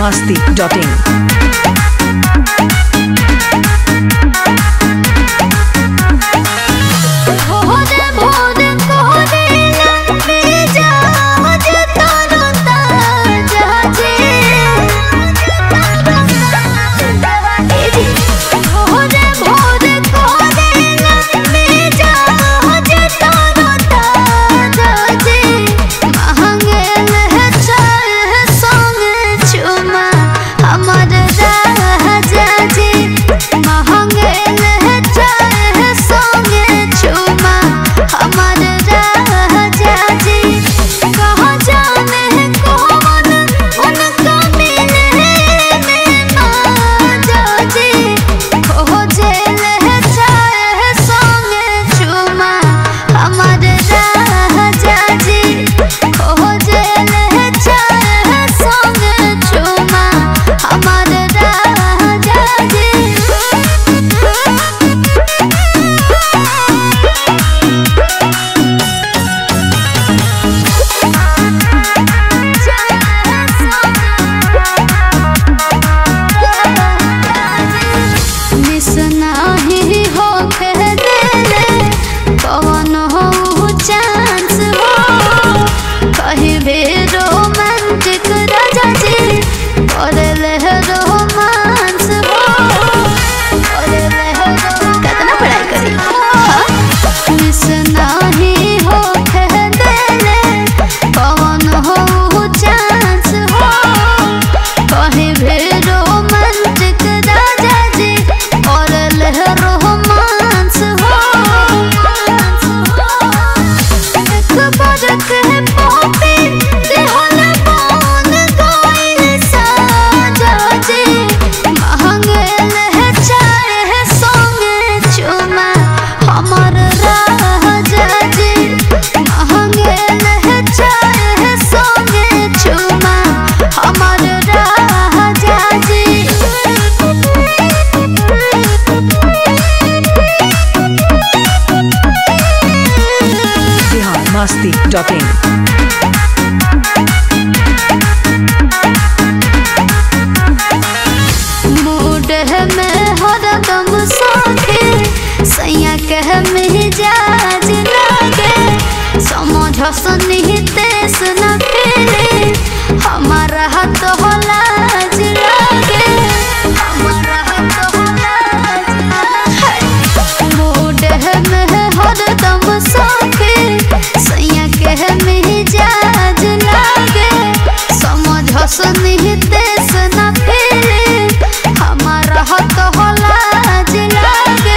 biharmasti.in biharmasti.in mood है मैं हरदम साथे सैया कह मिजाज लागे समझ निहितेश न फेरे हमारा हाथ हो लाज लागे हमारा हाथ हो लाज लागे मूड है मैं हरदम साथे सैया कह मिजाज लागे समझ निहितेश न फेरे हमारा हाथ हो लाज लागे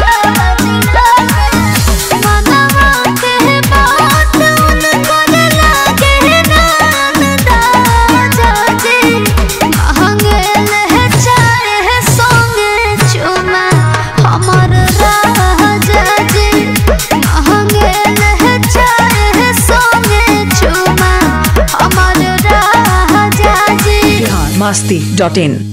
मनवा के बात उनको लागे नान दाजा जी महंगे ले चाहे संगे चुमा हमर राजा जी महंगे ले चाहे संगे चुमा हमर राजा जी biharmasti.in